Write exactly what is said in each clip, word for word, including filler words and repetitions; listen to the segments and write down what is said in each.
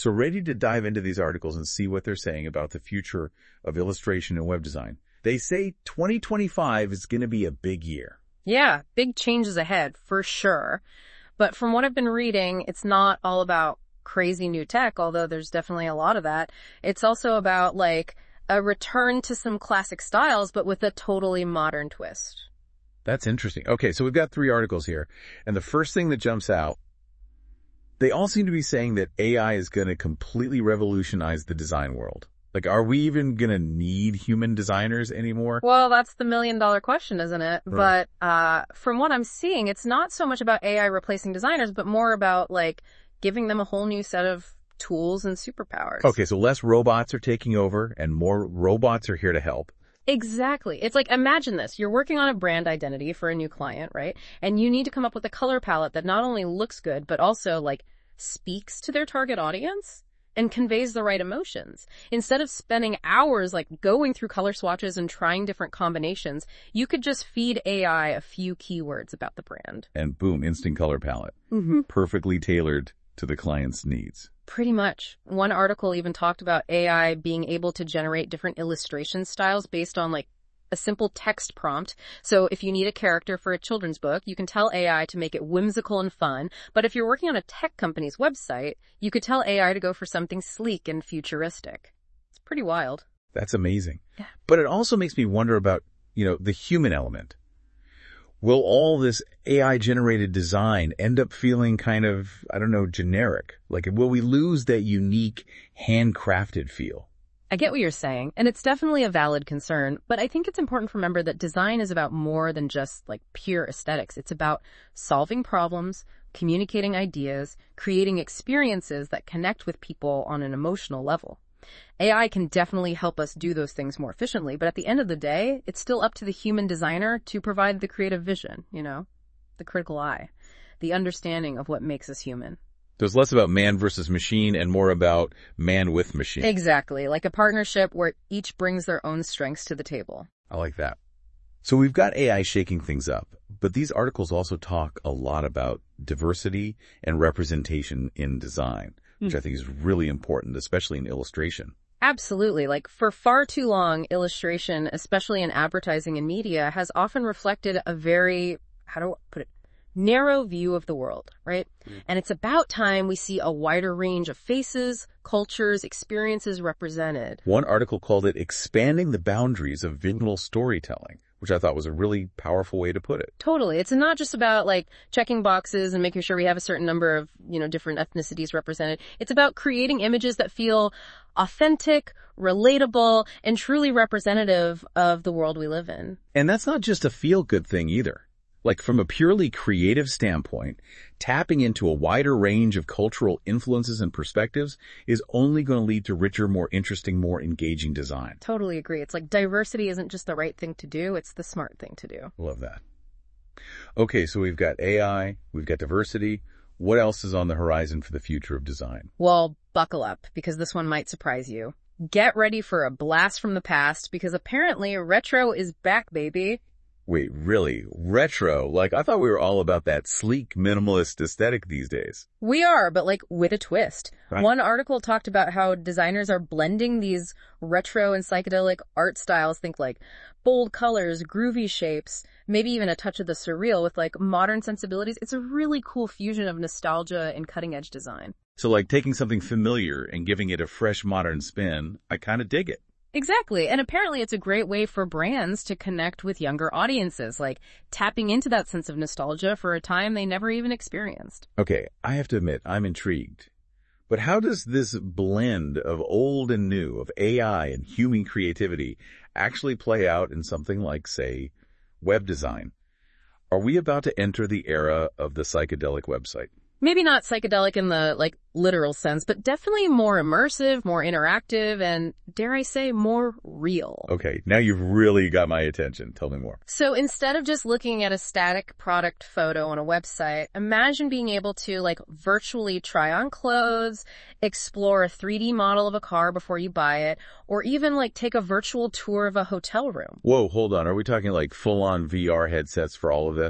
So ready to dive into these articles and see what they're saying about the future of illustration and web design. They say twenty twenty-five is going to be a big year. Yeah, big changes ahead, for sure. But from what I've been reading, it's not all about crazy new tech, although there's definitely a lot of that. It's also about, like, a return to some classic styles, but with a totally modern twist. That's interesting. Okay, so we've got three articles here. And the first thing that jumps out, they all seem to be saying that A I is going to completely revolutionize the design world. Like, are we even going to need human designers anymore? Well, that's the million dollar question, isn't it? Right. But uh from what I'm seeing, it's not so much about A I replacing designers, but more about, like, giving them a whole new set of tools and superpowers. Okay, so less robots are taking over and more robots are here to help. Exactly. It's like, imagine this. You're working on a brand identity for a new client, right? And you need to come up with a color palette that not only looks good, but also, like, speaks to their target audience and conveys the right emotions. Instead of spending hours, like, going through color swatches and trying different combinations, you could just feed A I a few keywords about the brand. And boom, instant color palette. Mm-hmm. Perfectly tailored to the client's needs. Pretty much. One article even talked about A I being able to generate different illustration styles based on, like, a simple text prompt. So if you need a character for a children's book, you can tell A I to make it whimsical and fun. But if you're working on a tech company's website, you could tell A I to go for something sleek and futuristic. It's pretty wild. That's amazing. Yeah. But it also makes me wonder about, you know, the human element. Will all this A I-generated design end up feeling kind of, I don't know, generic? Like, will we lose that unique, handcrafted feel? I get what you're saying, and it's definitely a valid concern, but I think it's important to remember that design is about more than just, like, pure aesthetics. It's about solving problems, communicating ideas, creating experiences that connect with people on an emotional level. A I can definitely help us do those things more efficiently, but at the end of the day, it's still up to the human designer to provide the creative vision, you know, the critical eye, the understanding of what makes us human. So it's less about man versus machine and more about man with machine. Exactly, like a partnership where each brings their own strengths to the table. I like that. So we've got A I shaking things up, but these articles also talk a lot about diversity and representation in design, which mm. I think is really important, especially in illustration. Absolutely. Like, for far too long, illustration, especially in advertising and media, has often reflected a very, how do I put it, narrow view of the world, right? Mm. And it's about time we see a wider range of faces, cultures, experiences represented. One article called it expanding the boundaries of visual storytelling, which I thought was a really powerful way to put it. Totally. It's not just about, like, checking boxes and making sure we have a certain number of, you know, different ethnicities represented. It's about creating images that feel authentic, relatable, and truly representative of the world we live in. And that's not just a feel-good thing either. Like, from a purely creative standpoint, tapping into a wider range of cultural influences and perspectives is only going to lead to richer, more interesting, more engaging design. Totally agree. It's like diversity isn't just the right thing to do, it's the smart thing to do. Love that. Okay, so we've got A I, we've got diversity. What else is on the horizon for the future of design? Well, buckle up, because this one might surprise you. Get ready for a blast from the past, because apparently retro is back, baby. Wait, really? Retro? Like, I thought we were all about that sleek, minimalist aesthetic these days. We are, but, like, with a twist. Right. One article talked about how designers are blending these retro and psychedelic art styles, think like bold colors, groovy shapes, maybe even a touch of the surreal with, like, modern sensibilities. It's a really cool fusion of nostalgia and cutting-edge design. So, like, taking something familiar and giving it a fresh, modern spin, I kind of dig it. Exactly. And apparently it's a great way for brands to connect with younger audiences, like tapping into that sense of nostalgia for a time they never even experienced. Okay, I have to admit, I'm intrigued. But how does this blend of old and new, of A I and human creativity, actually play out in something like, say, web design? Are we about to enter the era of the psychedelic website? Maybe not psychedelic in the, like, literal sense, but definitely more immersive, more interactive, and, dare I say, more real. Okay, now you've really got my attention. Tell me more. So instead of just looking at a static product photo on a website, imagine being able to, like, virtually try on clothes, explore a three D model of a car before you buy it, or even, like, take a virtual tour of a hotel room. Whoa, hold on. Are we talking, like, full-on V R headsets for all of this?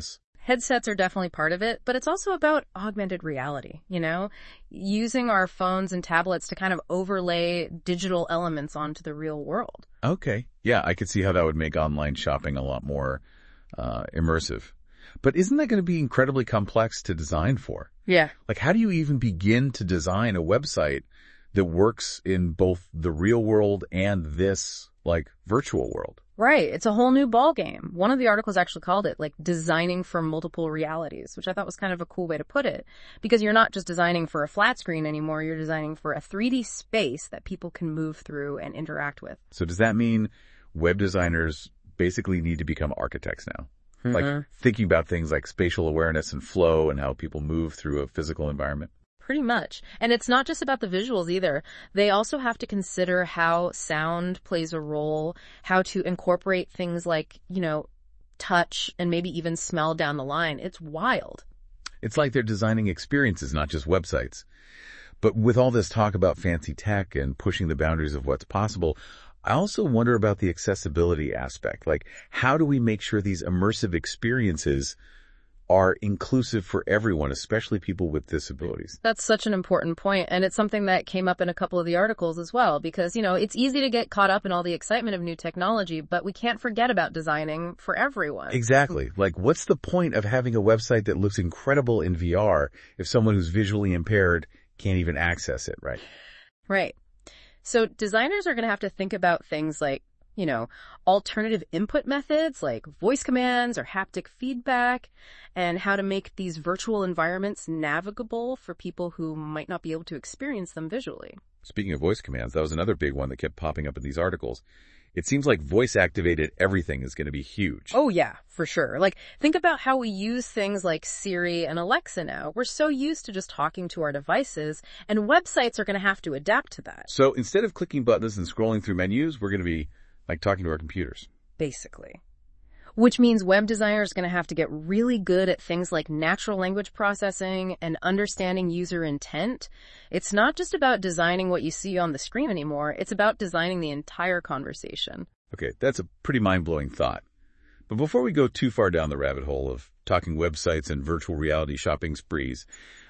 Headsets are definitely part of it, but it's also about augmented reality, you know, using our phones and tablets to kind of overlay digital elements onto the real world. Okay. Yeah, I could see how that would make online shopping a lot more uh, immersive. But isn't that going to be incredibly complex to design for? Yeah. Like, how do you even begin to design a website that works in both the real world and this, like, virtual world? Right. It's a whole new ballgame. One of the articles actually called it, like, designing for multiple realities, which I thought was kind of a cool way to put it. Because you're not just designing for a flat screen anymore, you're designing for a three D space that people can move through and interact with. So does that mean web designers basically need to become architects now? Mm-hmm. Like, thinking about things like spatial awareness and flow and how people move through a physical environment? Pretty much. And it's not just about the visuals either. They also have to consider how sound plays a role, how to incorporate things like, you know, touch and maybe even smell down the line. It's wild. It's like they're designing experiences, not just websites. But with all this talk about fancy tech and pushing the boundaries of what's possible, I also wonder about the accessibility aspect. Like, how do we make sure these immersive experiences are inclusive for everyone, especially people with disabilities? That's such an important point, and it's something that came up in a couple of the articles as well, because, you know, it's easy to get caught up in all the excitement of new technology, but we can't forget about designing for everyone. Exactly. Like, what's the point of having a website that looks incredible in V R if someone who's visually impaired can't even access it, right? Right. So designers are going to have to think about things like, you know, alternative input methods like voice commands or haptic feedback, and how to make these virtual environments navigable for people who might not be able to experience them visually. Speaking of voice commands, that was another big one that kept popping up in these articles. It seems like voice-activated everything is going to be huge. Oh, yeah, for sure. Like, think about how we use things like Siri and Alexa now. We're so used to just talking to our devices, and websites are going to have to adapt to that. So instead of clicking buttons and scrolling through menus, we're going to be like talking to our computers. Basically. Which means web designers are going to have to get really good at things like natural language processing and understanding user intent. It's not just about designing what you see on the screen anymore. It's about designing the entire conversation. Okay, that's a pretty mind-blowing thought. But before we go too far down the rabbit hole of talking websites and virtual reality shopping sprees,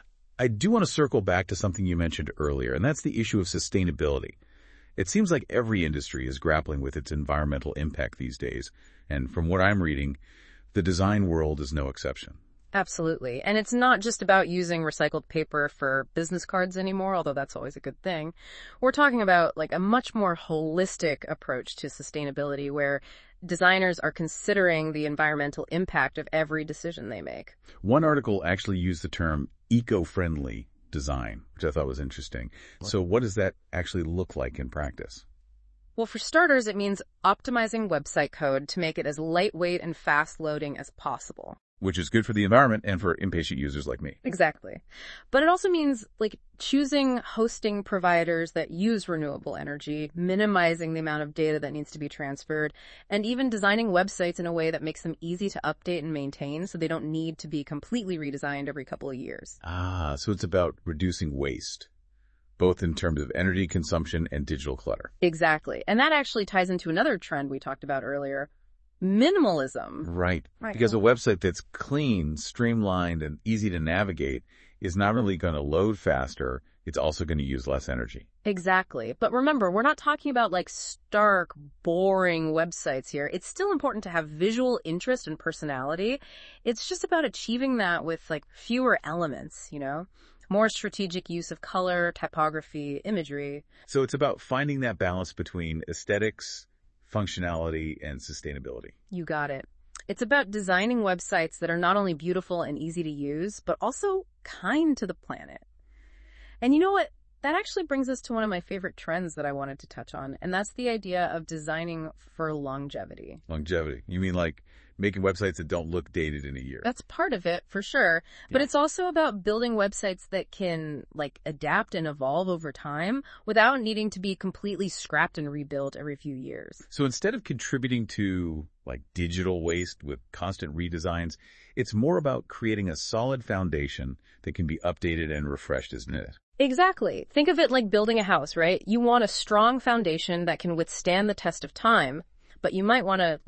I do want to circle back to something you mentioned earlier, and that's the issue of sustainability. It seems like every industry is grappling with its environmental impact these days, and from what I'm reading, the design world is no exception. Absolutely. And it's not just about using recycled paper for business cards anymore, although that's always a good thing. We're talking about like a much more holistic approach to sustainability where designers are considering the environmental impact of every decision they make. One article actually used the term eco-friendly design, which I thought was interesting. So what does that actually look like in practice? Well, for starters, it means optimizing website code to make it as lightweight and fast loading as possible. Which is good for the environment and for impatient users like me. Exactly. But it also means like choosing hosting providers that use renewable energy, minimizing the amount of data that needs to be transferred, and even designing websites in a way that makes them easy to update and maintain so they don't need to be completely redesigned every couple of years. Ah, so it's about reducing waste, both in terms of energy consumption and digital clutter. Exactly. And that actually ties into another trend we talked about earlier. Minimalism. Right. Right. Because a website that's clean, streamlined, and easy to navigate is not only going to load faster, it's also going to use less energy. Exactly. But remember, we're not talking about like stark, boring websites here. It's still important to have visual interest and personality. It's just about achieving that with like fewer elements, you know? More strategic use of color, typography, imagery. So it's about finding that balance between aesthetics, functionality, and sustainability. You got it. It's about designing websites that are not only beautiful and easy to use, but also kind to the planet. And you know what? That actually brings us to one of my favorite trends that I wanted to touch on, and that's the idea of designing for longevity. Longevity. You mean like making websites that don't look dated in a year? That's part of it, for sure. But Yeah. it's also about building websites that can, like, adapt and evolve over time without needing to be completely scrapped and rebuilt every few years. So instead of contributing to like digital waste with constant redesigns, it's more about creating a solid foundation that can be updated and refreshed, isn't it? Exactly. Think of it like building a house, right? You want a strong foundation that can withstand the test of time, but you might want to, like,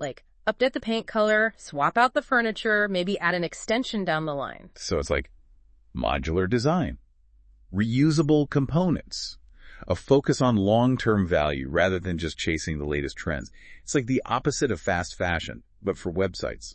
update the paint color, swap out the furniture, maybe add an extension down the line. So it's like modular design, reusable components, a focus on long-term value rather than just chasing the latest trends. It's like the opposite of fast fashion, but for websites.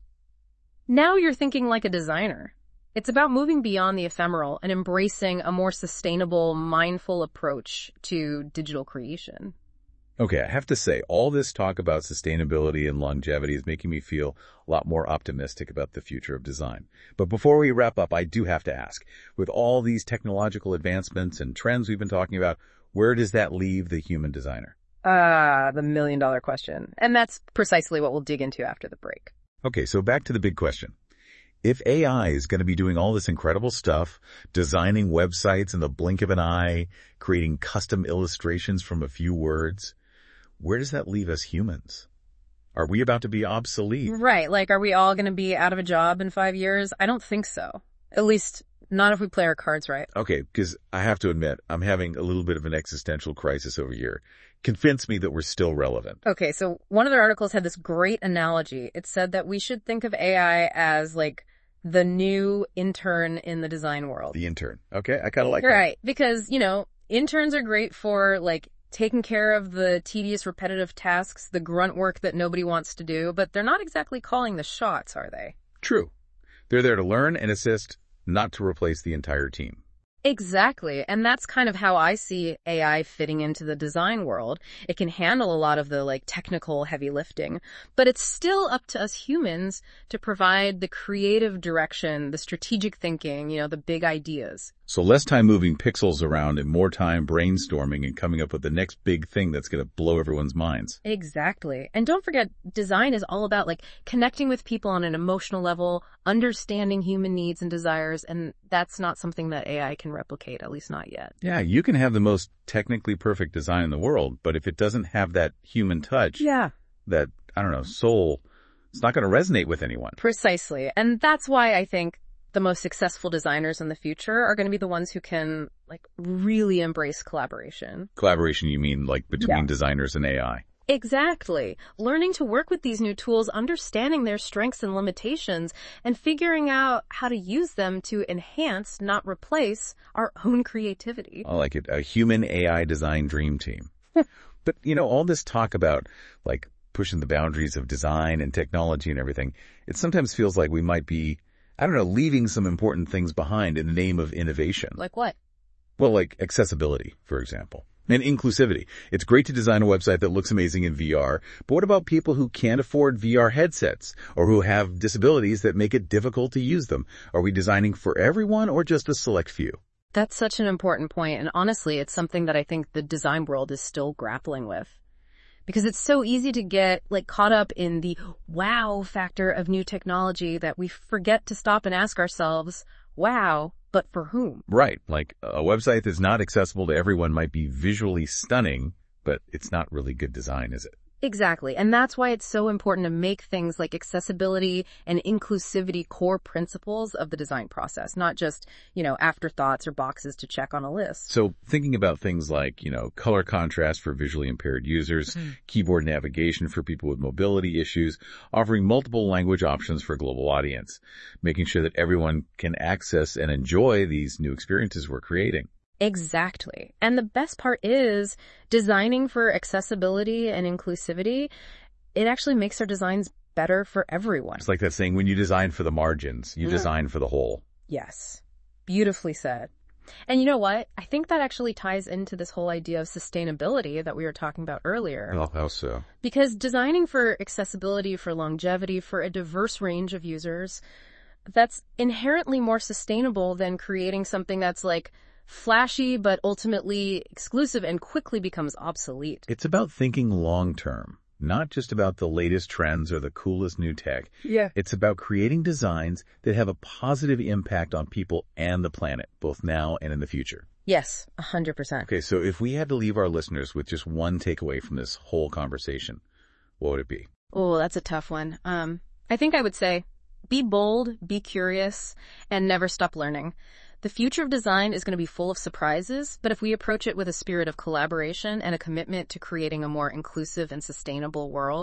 Now you're thinking like a designer. It's about moving beyond the ephemeral and embracing a more sustainable, mindful approach to digital creation. Okay, I have to say, all this talk about sustainability and longevity is making me feel a lot more optimistic about the future of design. But before we wrap up, I do have to ask, with all these technological advancements and trends we've been talking about, where does that leave the human designer? Ah, uh, the million dollar question. And that's precisely what we'll dig into after the break. Okay, so back to the big question. If A I is going to be doing all this incredible stuff, designing websites in the blink of an eye, creating custom illustrations from a few words, where does that leave us humans? Are we about to be obsolete? Right, like are we all going to be out of a job in five years? I don't think so. At least not if we play our cards right. Okay, because I have to admit, I'm having a little bit of an existential crisis over here. Convince me that we're still relevant. Okay, so one of their articles had this great analogy. It said that we should think of A I as like the new intern in the design world. The intern. Okay, I kind of like that. Right, because, you know, interns are great for like taking care of the tedious, repetitive tasks, the grunt work that nobody wants to do, but they're not exactly calling the shots, are they? True. They're there to learn and assist, not to replace the entire team. Exactly. And that's kind of how I see A I fitting into the design world. It can handle a lot of the like technical heavy lifting, but it's still up to us humans to provide the creative direction, the strategic thinking, you know, the big ideas. So less time moving pixels around and more time brainstorming and coming up with the next big thing that's going to blow everyone's minds. Exactly. And don't forget, design is all about like connecting with people on an emotional level, understanding human needs and desires, and that's not something that A I can replicate, at least not yet. Yeah, you can have the most technically perfect design in the world, but if it doesn't have that human touch, yeah, that, I don't know, soul, it's not going to resonate with anyone. Precisely. And that's why I think the most successful designers in the future are going to be the ones who can like really embrace collaboration. Collaboration, you mean like between yeah. designers and A I? Exactly. Learning to work with these new tools, understanding their strengths and limitations, and figuring out how to use them to enhance, not replace, our own creativity. I like it. A human A I design dream team. But, you know, all this talk about like pushing the boundaries of design and technology and everything, it sometimes feels like we might be, I don't know, leaving some important things behind in the name of innovation. Like what? Well, like accessibility, for example. And inclusivity. It's great to design a website that looks amazing in V R, but what about people who can't afford V R headsets or who have disabilities that make it difficult to use them? Are we designing for everyone or just a select few? That's such an important point, and honestly, it's something that I think the design world is still grappling with. Because it's so easy to get like caught up in the wow factor of new technology that we forget to stop and ask ourselves, wow, but for whom? Right. Like a website that's not accessible to everyone might be visually stunning, but it's not really good design, is it? Exactly. And that's why it's so important to make things like accessibility and inclusivity core principles of the design process, not just, you know, afterthoughts or boxes to check on a list. So thinking about things like, you know, color contrast for visually impaired users, mm-hmm. keyboard navigation for people with mobility issues, offering multiple language options for a global audience, making sure that everyone can access and enjoy these new experiences we're creating. Exactly. And the best part is designing for accessibility and inclusivity. It actually makes our designs better for everyone. It's like that saying, when you design for the margins, you mm. design for the whole. Yes. Beautifully said. And you know what? I think that actually ties into this whole idea of sustainability that we were talking about earlier. Oh, how so? Because designing for accessibility, for longevity, for a diverse range of users, that's inherently more sustainable than creating something that's like flashy, but ultimately exclusive and quickly becomes obsolete. It's about thinking long-term, not just about the latest trends or the coolest new tech. Yeah. It's about creating designs that have a positive impact on people and the planet, both now and in the future. Yes, a hundred percent. Okay, so if we had to leave our listeners with just one takeaway from this whole conversation, what would it be? Oh, that's a tough one. Um, I think I would say, be bold, be curious, and never stop learning. The future of design is going to be full of surprises, but if we approach it with a spirit of collaboration and a commitment to creating a more inclusive and sustainable world,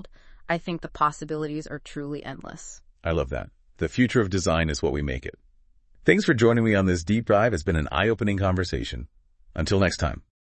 I think the possibilities are truly endless. I love that. The future of design is what we make it. Thanks for joining me on this deep dive. It's been an eye-opening conversation. Until next time.